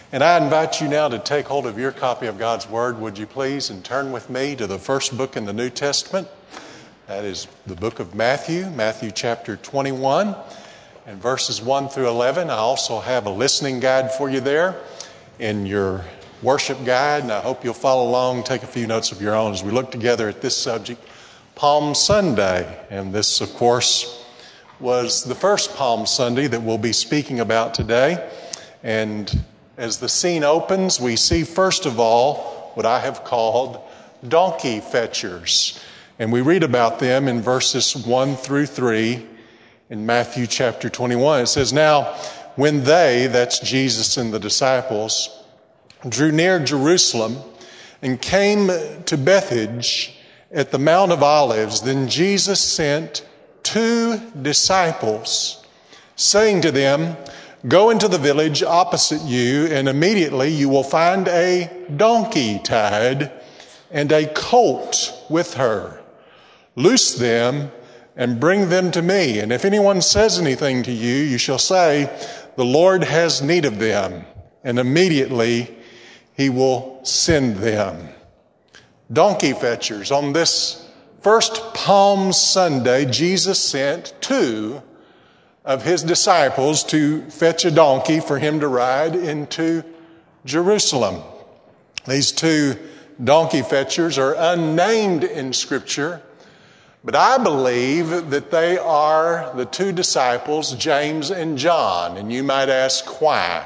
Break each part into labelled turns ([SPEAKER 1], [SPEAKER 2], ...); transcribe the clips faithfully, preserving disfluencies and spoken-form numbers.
[SPEAKER 1] And I invite you now to take hold of your copy of God's Word, would you please, and turn with me to the first book in the New Testament. That is the book of Matthew, Matthew chapter twenty-one, and verses one through eleven. I also have a listening guide for you there in your worship guide, and I hope you'll follow along, take a few notes of your own as we look together at this subject, Palm Sunday. And this, of course, was the first Palm Sunday that we'll be speaking about today. And as the scene opens, we see, first of all, what I have called donkey fetchers. And we read about them in verses one through three in Matthew chapter twenty-one. It says, "Now, when they," that's Jesus and the disciples, "drew near Jerusalem and came to Bethphage at the Mount of Olives, then Jesus sent two disciples, saying to them, 'Go into the village opposite you, and immediately you will find a donkey tied and a colt with her. Loose them and bring them to me. And if anyone says anything to you, you shall say, the Lord has need of them, and immediately he will send them.'" Donkey fetchers. On this first Palm Sunday, Jesus sent two of his disciples to fetch a donkey for him to ride into Jerusalem. These two donkey fetchers are unnamed in Scripture, but I believe that they are the two disciples, James and John. And you might ask why.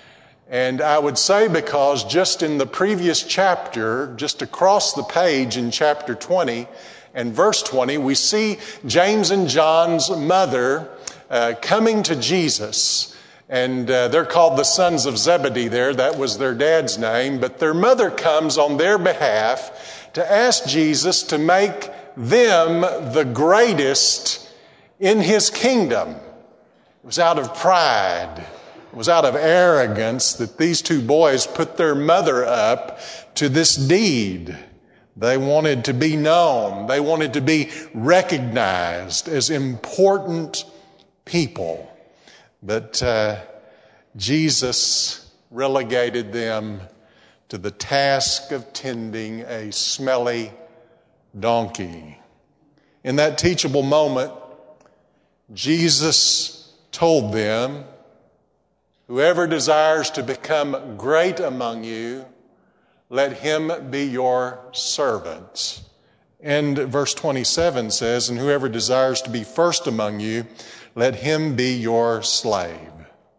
[SPEAKER 1] And I would say because just in the previous chapter, just across the page in chapter twenty and verse twenty, we see James and John's mother Uh, coming to Jesus, and uh, they're called the sons of Zebedee there. That was their dad's name. But their mother comes on their behalf to ask Jesus to make them the greatest in his kingdom. It was out of pride, it was out of arrogance that these two boys put their mother up to this deed. They wanted to be known. They wanted to be recognized as important people. But uh, Jesus relegated them to the task of tending a smelly donkey. In that teachable moment, Jesus told them, "Whoever desires to become great among you, let him be your servant." And verse twenty-seven says, "And whoever desires to be first among you, let him be your slave."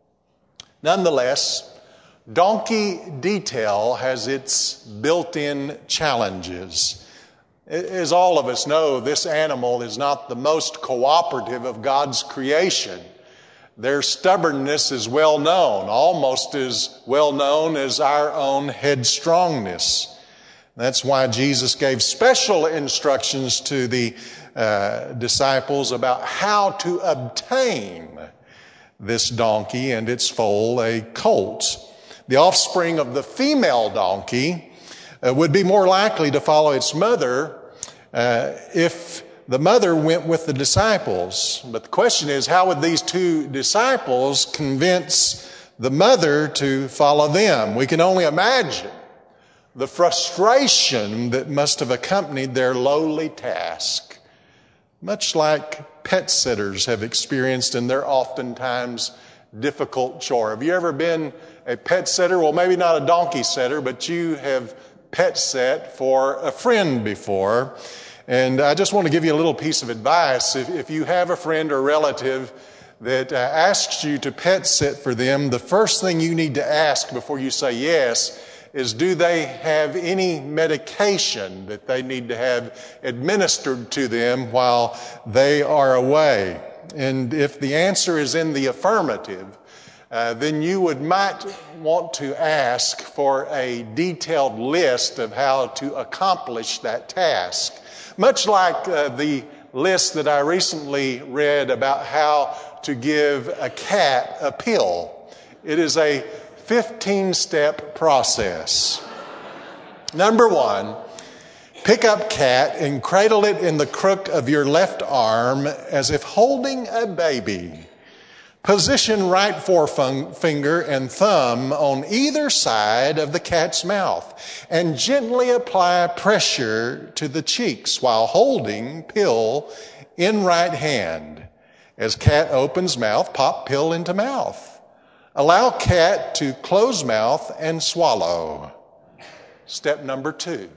[SPEAKER 1] Nonetheless, donkey detail has its built-in challenges. As all of us know, this animal is not the most cooperative of God's creation. Their stubbornness is well known, almost as well known as our own headstrongness. That's why Jesus gave special instructions to the uh, disciples about how to obtain this donkey and its foal, a colt. The offspring of the female donkey uh, would be more likely to follow its mother uh, if the mother went with the disciples. But the question is, how would these two disciples convince the mother to follow them? We can only imagine the frustration that must have accompanied their lowly task, much like pet sitters have experienced in their oftentimes difficult chore. Have you ever been a pet sitter? Well, maybe not a donkey sitter, but you have pet sat for a friend before. And I just want to give you a little piece of advice. If, if you have a friend or relative that uh, asks you to pet sit for them, the first thing you need to ask before you say yes is, do they have any medication that they need to have administered to them while they are away? And if the answer is in the affirmative, uh, then you would might want to ask for a detailed list of how to accomplish that task. Much like uh, the list that I recently read about how to give a cat a pill. It is a fifteen-step process. Number one, pick up cat and cradle it in the crook of your left arm as if holding a baby. Position right forefinger and thumb on either side of the cat's mouth and gently apply pressure to the cheeks while holding pill in right hand. As cat opens mouth, pop pill into mouth. Allow cat to close mouth and swallow. Step number two.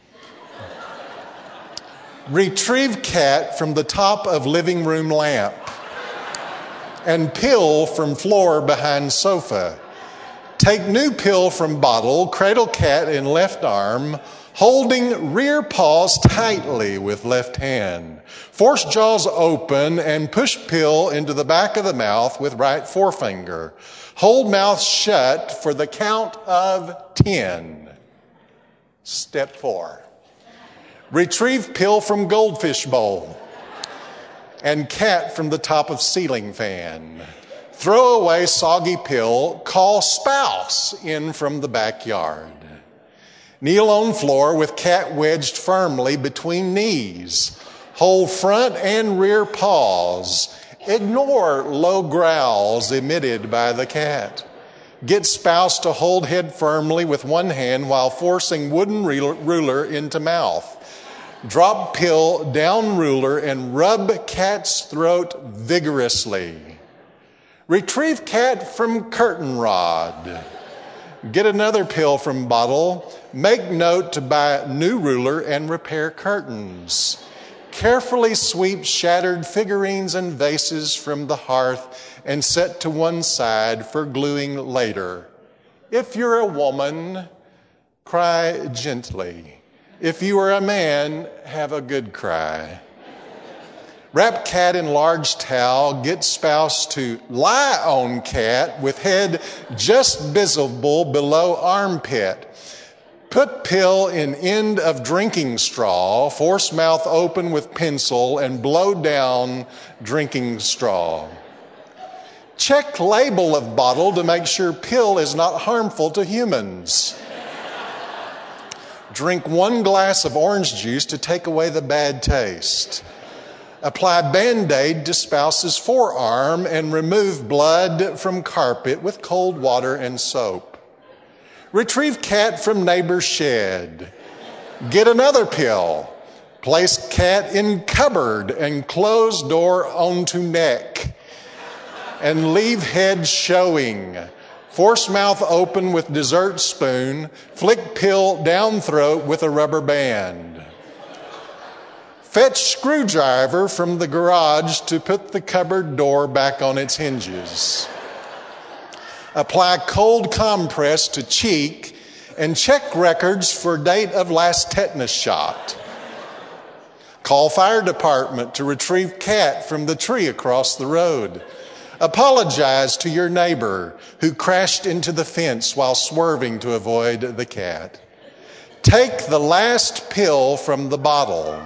[SPEAKER 1] Retrieve cat from the top of living room lamp and pill from floor behind sofa. Take new pill from bottle, cradle cat in left arm, holding rear paws tightly with left hand. Force jaws open and push pill into the back of the mouth with right forefinger. Hold mouth shut for the count of ten. Step four. Retrieve pill from goldfish bowl and cat from the top of ceiling fan. Throw away soggy pill, call spouse in from the backyard. Kneel on floor with cat wedged firmly between knees. Hold front and rear paws. Ignore low growls emitted by the cat. Get spouse to hold head firmly with one hand while forcing wooden ruler into mouth. Drop pill down ruler and rub cat's throat vigorously. Retrieve cat from curtain rod. Get another pill from bottle. Make note to buy new ruler and repair curtains. Carefully sweep shattered figurines and vases from the hearth and set to one side for gluing later. If you're a woman, cry gently. If you are a man, have a good cry. Wrap cat in large towel. Get spouse to lie on cat with head just visible below armpit. Put pill in end of drinking straw. Force mouth open with pencil and blow down drinking straw. Check label of bottle to make sure pill is not harmful to humans. Drink one glass of orange juice to take away the bad taste. Apply Band-Aid to spouse's forearm and remove blood from carpet with cold water and soap. Retrieve cat from neighbor's shed. Get another pill. Place cat in cupboard and close door onto neck. And leave head showing. Force mouth open with dessert spoon. Flick pill down throat with a rubber band. Fetch screwdriver from the garage to put the cupboard door back on its hinges. Apply cold compress to cheek and check records for date of last tetanus shot. Call fire department to retrieve cat from the tree across the road. Apologize to your neighbor who crashed into the fence while swerving to avoid the cat. Take the last pill from the bottle.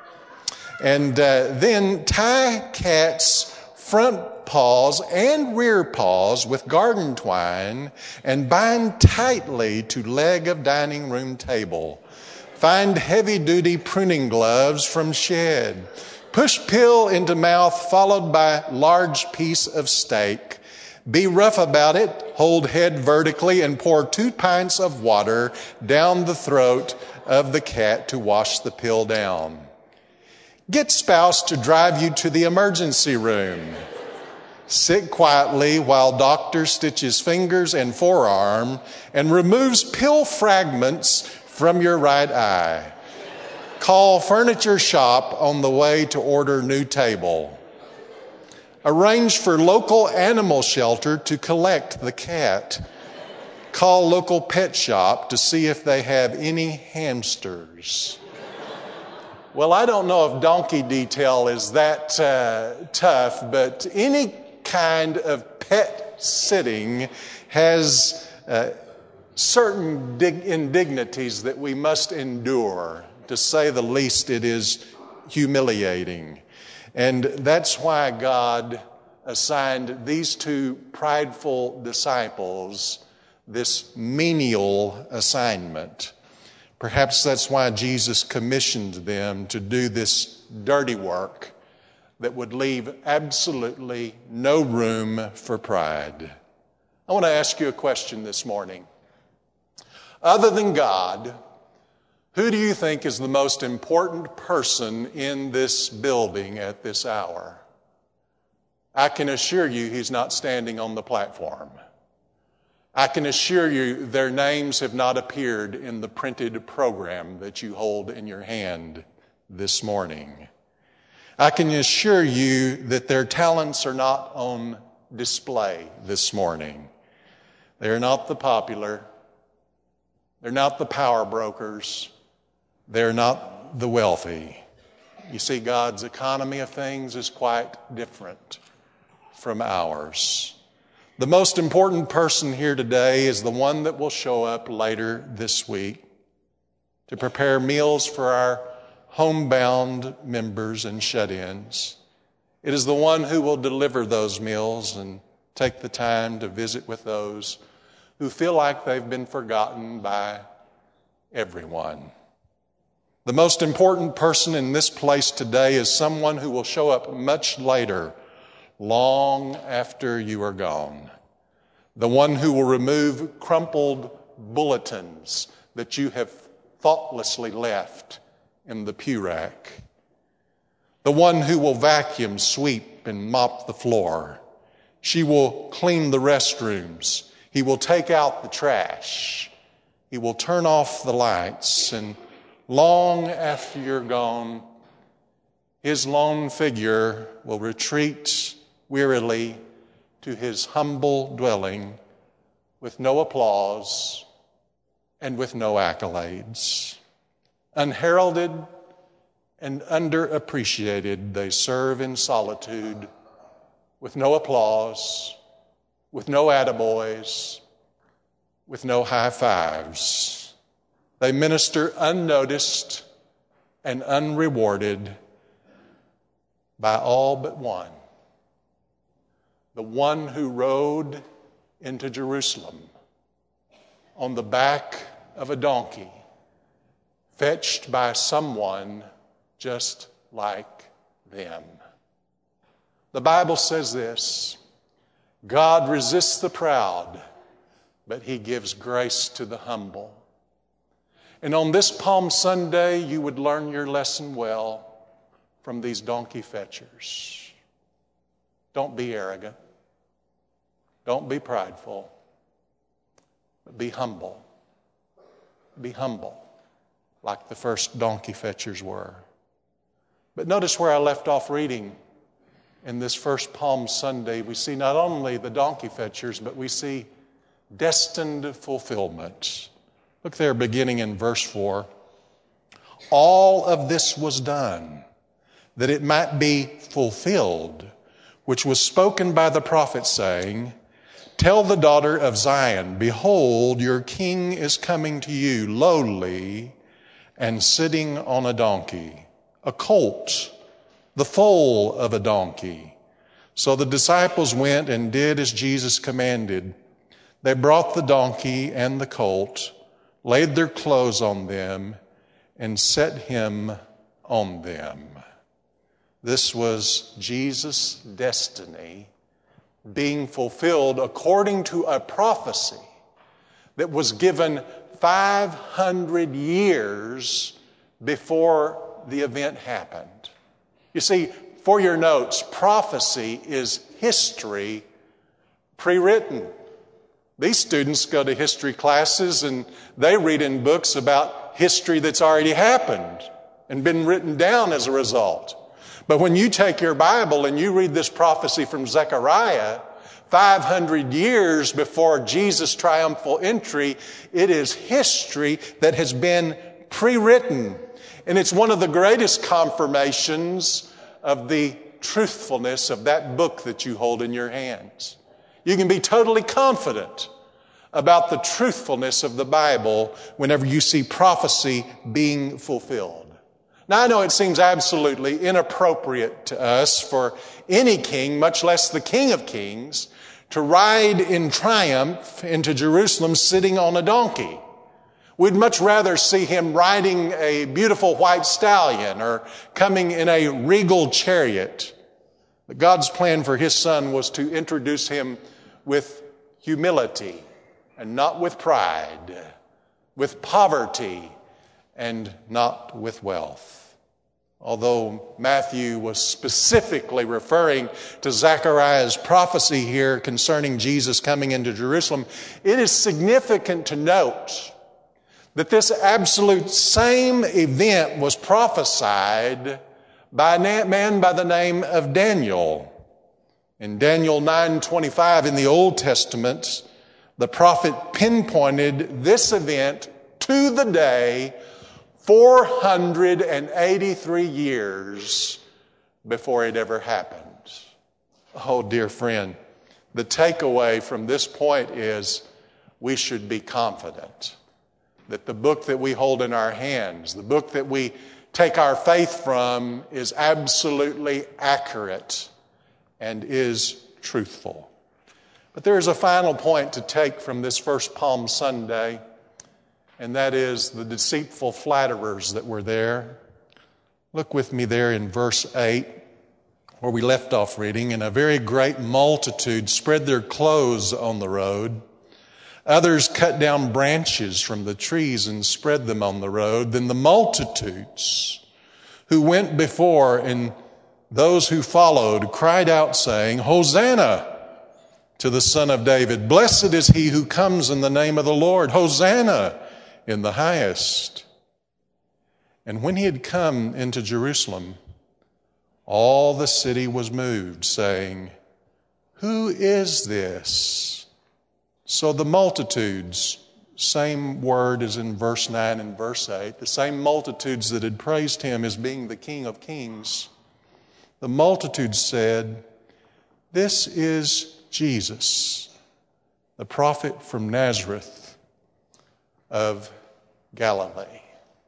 [SPEAKER 1] And uh, then tie cat's front paws and rear paws with garden twine and bind tightly to leg of dining room table. Find heavy-duty pruning gloves from shed. Push pill into mouth followed by large piece of steak. Be rough about it, hold head vertically, and pour two pints of water down the throat of the cat to wash the pill down. Get spouse to drive you to the emergency room. Sit quietly while doctor stitches fingers and forearm and removes pill fragments from your right eye. Call furniture shop on the way to order new table. Arrange for local animal shelter to collect the cat. Call local pet shop to see if they have any hamsters. Well, I don't know if donkey detail is that uh, tough, but any kind of pet sitting has uh, certain dig- indignities that we must endure. To say the least, it is humiliating. And that's why God assigned these two prideful disciples this menial assignment. Perhaps that's why Jesus commissioned them to do this dirty work that would leave absolutely no room for pride. I want to ask you a question this morning. Other than God, who do you think is the most important person in this building at this hour? I can assure you he's not standing on the platform. I can assure you their names have not appeared in the printed program that you hold in your hand this morning. I can assure you that their talents are not on display this morning. They're not the popular. They're not the power brokers. They're not the wealthy. You see, God's economy of things is quite different from ours. The most important person here today is the one that will show up later this week to prepare meals for our homebound members and shut-ins. It is the one who will deliver those meals and take the time to visit with those who feel like they've been forgotten by everyone. The most important person in this place today is someone who will show up much later, long after you are gone. The one who will remove crumpled bulletins that you have thoughtlessly left in the pew rack. The one who will vacuum, sweep, and mop the floor. She will clean the restrooms. He will take out the trash. He will turn off the lights. And long after you're gone, his lone figure will retreat wearily to his humble dwelling with no applause and with no accolades. Unheralded and underappreciated, they serve in solitude with no applause, with no attaboys, with no high fives. They minister unnoticed and unrewarded by all but one. The one who rode into Jerusalem on the back of a donkey, fetched by someone just like them. The Bible says this: God resists the proud, but he gives grace to the humble. And on this Palm Sunday, you would learn your lesson well from these donkey fetchers. Don't be arrogant. Don't be prideful. But be humble. Be humble, like the first donkey fetchers were. But notice where I left off reading. In this first Palm Sunday, we see not only the donkey fetchers, but we see destined fulfillment. Look there, beginning in verse four. All of this was done, that it might be fulfilled, which was spoken by the prophet, saying, Tell the daughter of Zion, behold, your king is coming to you, lowly and sitting on a donkey, a colt, the foal of a donkey. So the disciples went and did as Jesus commanded. They brought the donkey and the colt, laid their clothes on them, and set him on them. This was Jesus' destiny being fulfilled according to a prophecy that was given five hundred years before the event happened. You see, for your notes, prophecy is history pre-written. These students go to history classes and they read in books about history that's already happened and been written down as a result. But when you take your Bible and you read this prophecy from Zechariah, five hundred years before Jesus' triumphal entry, it is history that has been pre-written. And it's one of the greatest confirmations of the truthfulness of that book that you hold in your hands. You can be totally confident about the truthfulness of the Bible whenever you see prophecy being fulfilled. Now, I know it seems absolutely inappropriate to us for any king, much less the King of Kings, to ride in triumph into Jerusalem sitting on a donkey. We'd much rather see him riding a beautiful white stallion or coming in a regal chariot. But God's plan for his son was to introduce him with humility and not with pride, with poverty and not with wealth. Although Matthew was specifically referring to Zechariah's prophecy here concerning Jesus coming into Jerusalem, it is significant to note that this absolute same event was prophesied by a man by the name of Daniel. In Daniel nine twenty-five in the Old Testament, the prophet pinpointed this event to the day four hundred eighty-three years before it ever happened. Oh, dear friend, the takeaway from this point is we should be confident that the book that we hold in our hands, the book that we take our faith from, is absolutely accurate and is truthful. But there is a final point to take from this first Palm Sunday, and that is the deceitful flatterers that were there. Look with me there in verse eight, where we left off reading. And a very great multitude spread their clothes on the road. Others cut down branches from the trees and spread them on the road. Then the multitudes who went before and those who followed cried out, saying, Hosanna to the Son of David. Blessed is he who comes in the name of the Lord. Hosanna in the highest. And when he had come into Jerusalem, all the city was moved, saying, Who is this? So the multitudes, same word as in verse nine and verse eight, the same multitudes that had praised him as being the King of Kings, the multitudes said, This is Jesus, the prophet from Nazareth of Galilee.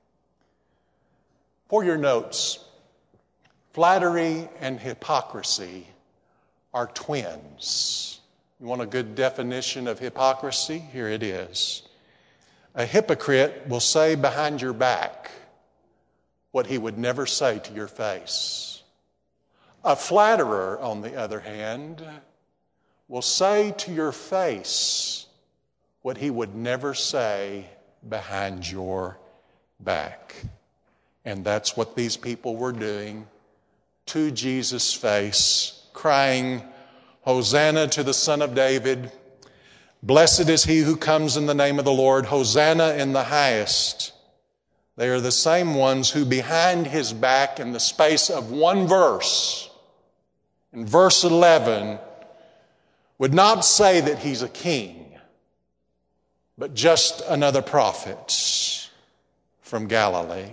[SPEAKER 1] For your notes, flattery and hypocrisy are twins. You want a good definition of hypocrisy? Here it is. A hypocrite will say behind your back what he would never say to your face. A flatterer, on the other hand, will say to your face what he would never say behind your back. And that's what these people were doing to Jesus' face, crying, Hosanna to the Son of David. Blessed is he who comes in the name of the Lord. Hosanna in the highest. They are the same ones who behind his back in the space of one verse, in verse eleven, would not say that he's a king, but just another prophet from Galilee.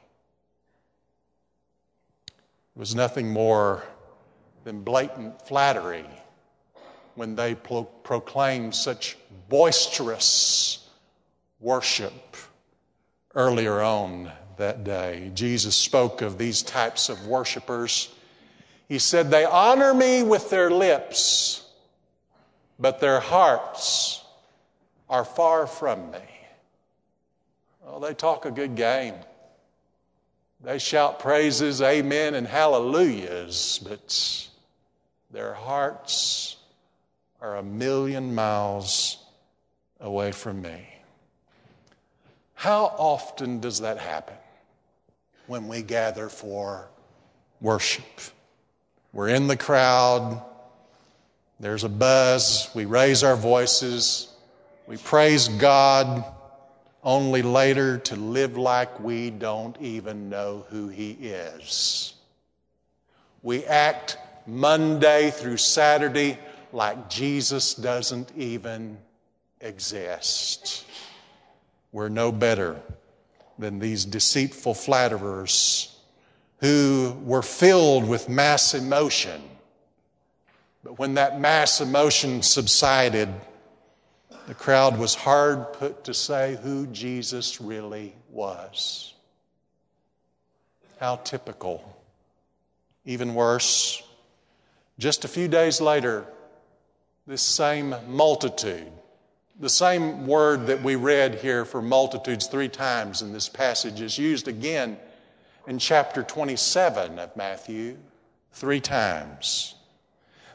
[SPEAKER 1] It was nothing more than blatant flattery when they pro- proclaimed such boisterous worship earlier on that day. Jesus spoke of these types of worshipers. He said, They honor me with their lips, but their hearts are far from me. Well, they talk a good game. They shout praises, amen, and hallelujahs, but their hearts are a million miles away from me. How often does that happen when we gather for worship? We're in the crowd, there's a buzz, we raise our voices, we praise God, only later to live like we don't even know who he is. We act Monday through Saturday like Jesus doesn't even exist. We're no better than these deceitful flatterers who were filled with mass emotion. But when that mass emotion subsided, the crowd was hard put to say who Jesus really was. How typical. Even worse, just a few days later, this same multitude, the same word that we read here for multitudes three times in this passage is used again in chapter twenty-seven of Matthew, three times.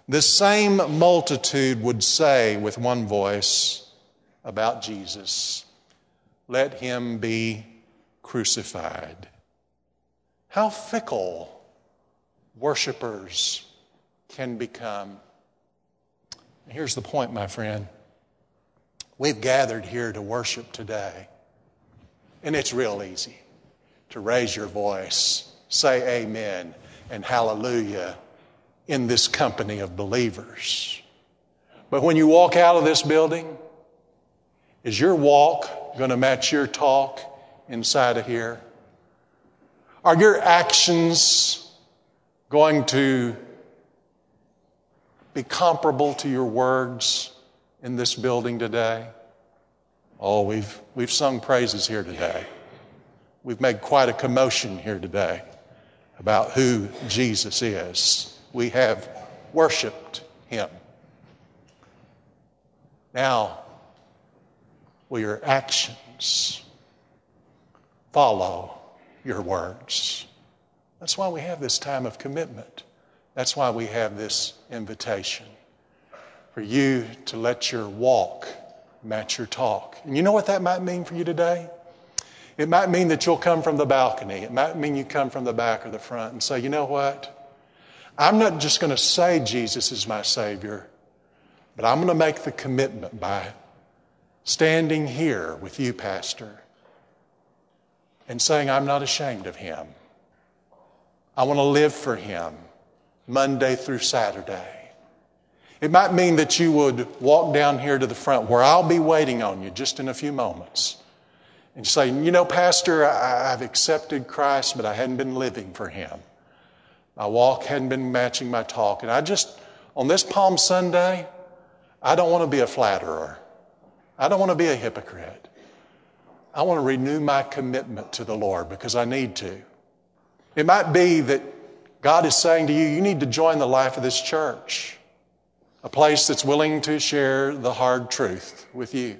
[SPEAKER 1] This same multitude would say with one voice about Jesus, "Let him be crucified." How fickle worshipers can become. Here's the point, my friend. We've gathered here to worship today, and it's real easy to raise your voice, say amen and hallelujah in this company of believers. But when you walk out of this building, is your walk going to match your talk inside of here? Are your actions going to be comparable to your words in this building today? Oh, we've we've sung praises here today. We've made quite a commotion here today about who Jesus is. We have worshiped him. Now, will your actions follow your words? That's why we have this time of commitment. That's why we have this invitation for you to let your walk match your talk. And you know what that might mean for you today? It might mean that you'll come from the balcony. It might mean you come from the back or the front and say, you know what? I'm not just going to say Jesus is my Savior, but I'm going to make the commitment by standing here with you, Pastor, and saying I'm not ashamed of him. I want to live for him Monday through Saturday. It might mean that you would walk down here to the front where I'll be waiting on you just in a few moments and say, you know, Pastor, I, I've accepted Christ, but I hadn't been living for him. My walk hadn't been matching my talk. And I just, on this Palm Sunday, I don't want to be a flatterer. I don't want to be a hypocrite. I want to renew my commitment to the Lord because I need to. It might be that God is saying to you, you need to join the life of this church, a place that's willing to share the hard truth with you.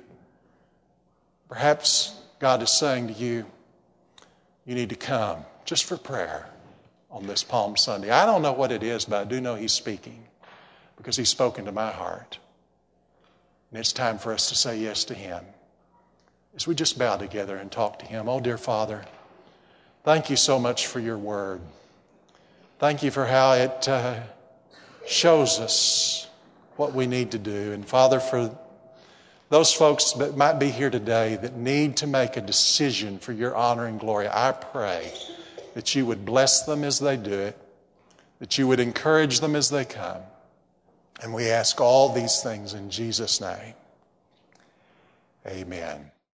[SPEAKER 1] Perhaps God is saying to you, you need to come just for prayer on this Palm Sunday. I don't know what it is, but I do know he's speaking because he's spoken to my heart. And it's time for us to say yes to him. As we just bow together and talk to him. Oh, dear Father, thank you so much for your word. Thank you for how it uh, shows us what we need to do. And Father, for those folks that might be here today that need to make a decision for your honor and glory, I pray that you would bless them as they do it, that you would encourage them as they come. And we ask all these things in Jesus' name. Amen.